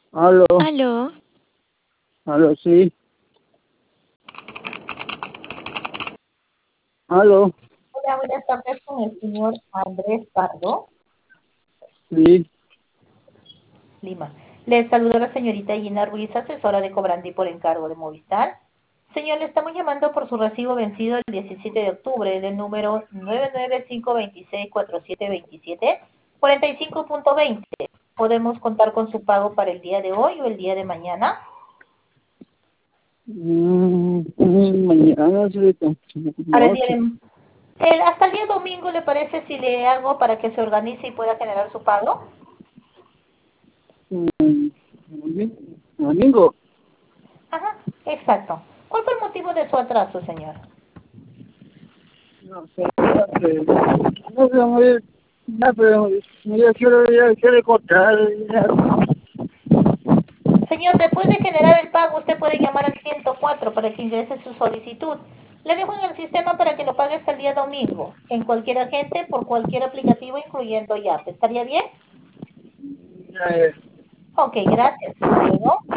Aló, Aló, aló, sí. Aló, Hola, buenas tardes con el señor Andrés Pardo sí. Lima. Le saluda la señorita Gina Ruiz, asesora de Cobrandi por encargo de Movistar. Señor, le estamos llamando por su recibo vencido el 17 de octubre del número 995264727, 45.20. ¿Podemos contar con su pago para el día de hoy o el día de mañana? Mañana, sí, Para el día noche. hasta el día domingo, ¿le parece si le hago para que se organice y pueda generar su pago? Domingo. Ajá, exacto. ¿Cuál fue el motivo de su atraso, señor? No sé, no sé, ya, pero ya quiero cortar. Señor, después de generar el pago, usted puede llamar al 104 para que ingrese su solicitud. Le dejo en el sistema para que lo pague hasta el día domingo, en cualquier agente, por cualquier aplicativo, incluyendo YAP. ¿Estaría bien? Ya, Ok, gracias. Hasta luego.